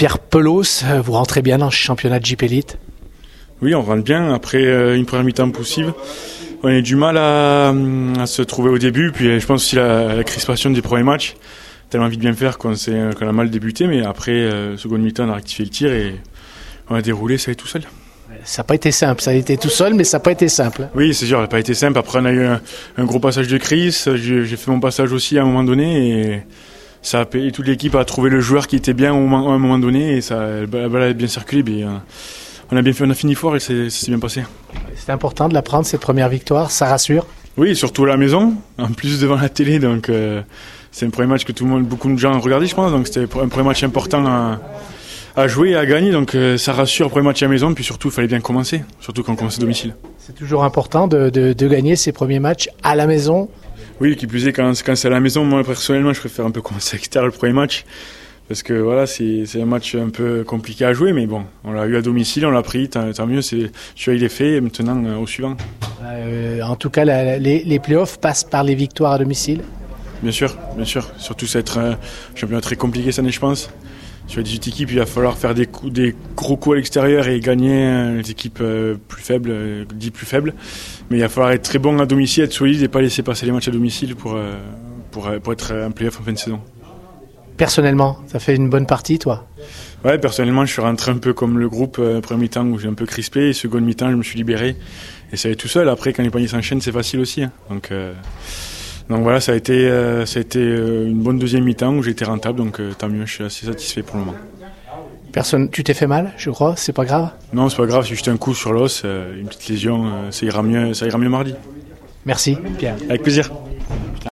Pierre Pelos, vous rentrez bien dans ce championnat de Jeep Elite? Oui, on rentre bien après une première mi-temps poussive. On a eu du mal à se trouver au début, puis je pense aussi la crispation des premiers matchs. Tellement envie de bien faire qu'on a mal débuté, mais après, seconde mi-temps, on a rectifié le tir et on a déroulé, ça allait tout seul. Ça n'a pas été simple, ça a été tout seul, mais ça n'a pas été simple. Oui, c'est sûr, ça n'a pas été simple. Après, on a eu un gros passage de crise. J'ai fait mon passage aussi à un moment donné et ça a payé. Toute l'équipe a trouvé le joueur qui était bien à un moment donné et la balle a bien circulé. Mais, on a bien fait, on a fini fort et c'est bien passé. C'est important de la prendre, cette première victoire, ça rassure? Oui, surtout à la maison, en plus devant la télé. Donc, c'est un premier match que beaucoup de gens regardaient, je pense. Donc, c'était un premier match important à jouer et à gagner, donc ça rassure, premier match à la maison, puis surtout il fallait bien commencer, surtout quand on commence à domicile. C'est toujours important de gagner ces premiers matchs à la maison. Oui, qui plus est quand c'est à la maison, moi personnellement je préfère un peu commencer à l'extérieur le premier match, parce que voilà, c'est un match un peu compliqué à jouer, mais bon, on l'a eu à domicile, on l'a pris, tant mieux, celui-là il est fait, et maintenant au suivant. En tout cas, les playoffs passent par les victoires à domicile. Bien sûr, surtout ça va être un championnat très compliqué cette année je pense. Sur les 18 équipes, il va falloir faire des gros coups à l'extérieur et gagner les équipes plus faibles, dites plus faibles. Mais il va falloir être très bon à domicile, être solide et pas laisser passer les matchs à domicile pour être un play-off en fin de saison. Personnellement, ça fait une bonne partie, toi? Ouais, personnellement, je suis rentré un peu comme le groupe, premier mi-temps où j'ai un peu crispé, et seconde mi-temps, je me suis libéré. Et ça allait tout seul. Après, quand les paniers s'enchaînent, c'est facile aussi. Hein. Donc voilà, ça a été une bonne deuxième mi-temps où j'ai été rentable, donc tant mieux, je suis assez satisfait pour le moment. Tu t'es fait mal, je crois, c'est pas grave? Non, c'est pas grave, c'est juste un coup sur l'os, une petite lésion, ça ira mieux mardi. Merci, Pierre. Avec plaisir.